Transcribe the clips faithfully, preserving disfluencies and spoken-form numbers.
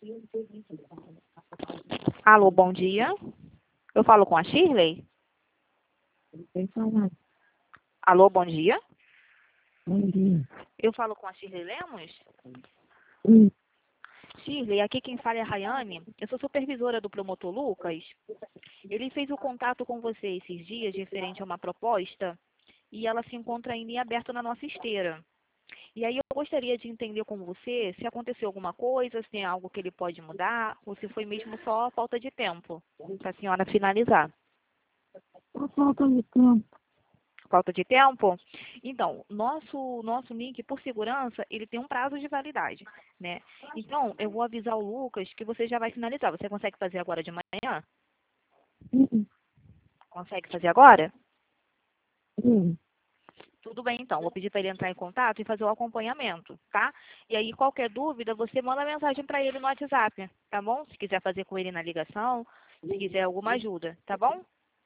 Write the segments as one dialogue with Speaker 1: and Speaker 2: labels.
Speaker 1: Alô, bom dia. Eu falo com a Shirley?
Speaker 2: Quem fala?
Speaker 1: Alô, bom dia.
Speaker 2: Bom dia.
Speaker 1: Eu falo com a Shirley Lemos?
Speaker 2: Hum,
Speaker 1: Shirley, aqui quem fala é a Rayane. Eu sou supervisora do promotor Lucas. Ele fez o contato com você esses dias referente a uma proposta e ela se encontra ainda em aberto na nossa esteira. E aí eu gostaria de entender com você se aconteceu alguma coisa, se tem algo que ele pode mudar, ou se foi mesmo só falta de tempo para a senhora finalizar.
Speaker 2: por falta de tempo.
Speaker 1: Falta de tempo? Então, nosso nosso link, por segurança, ele tem um prazo de validade, né? Então, eu vou avisar o Lucas que você já vai finalizar. Você consegue fazer agora de manhã?
Speaker 2: Hum,
Speaker 1: Consegue fazer agora?
Speaker 2: hum.
Speaker 1: Tudo bem, então. Vou pedir para ele entrar em contato e fazer o acompanhamento, tá? E aí, qualquer dúvida, você manda mensagem para ele no WhatsApp, tá bom? Se quiser fazer com ele na ligação, se quiser alguma ajuda, tá bom?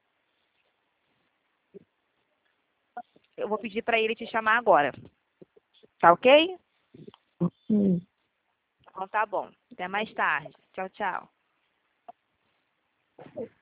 Speaker 1: Eu vou pedir para ele te chamar agora, tá ok?
Speaker 2: Hum.
Speaker 1: Então tá bom. Até mais tarde. Tchau, tchau.